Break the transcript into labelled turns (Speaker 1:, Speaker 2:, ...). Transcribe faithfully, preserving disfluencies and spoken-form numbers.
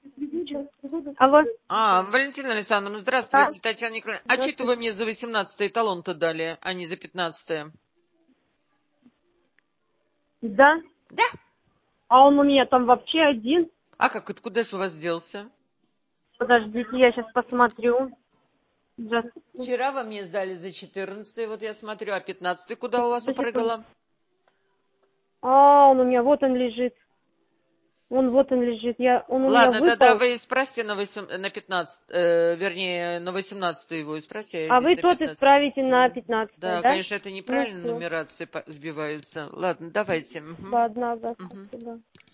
Speaker 1: Алло.
Speaker 2: А, Валентина Александровна, здравствуйте, а? Татьяна Николаевна. А что это вы мне за восемнадцатый талон-то дали, а не за пятнадцатое?
Speaker 1: Да?
Speaker 2: Да.
Speaker 1: А он у меня там вообще один.
Speaker 2: А как, откуда же у вас делся?
Speaker 1: Подождите, я сейчас посмотрю. Just...
Speaker 2: Вчера вы мне сдали за четырнадцатый, вот я смотрю, а пятнадцатый куда у вас упрыгало?
Speaker 1: А, он у меня, вот он лежит. Он вот он лежит. Я, он у
Speaker 2: Ладно,
Speaker 1: меня выпал.
Speaker 2: тогда вы исправьте на, восемь, на пятнадцать, э, вернее, на восемнадцатый его исправьте.
Speaker 1: А
Speaker 2: здесь
Speaker 1: вы
Speaker 2: на
Speaker 1: тот
Speaker 2: пятнадцать.
Speaker 1: исправите на пятнадцать,
Speaker 2: Да,
Speaker 1: да?
Speaker 2: конечно, это неправильно,
Speaker 1: Ну,
Speaker 2: нумерации сбиваются. Ладно, давайте. Угу.
Speaker 1: ладно, да,
Speaker 2: Угу.
Speaker 1: спасибо.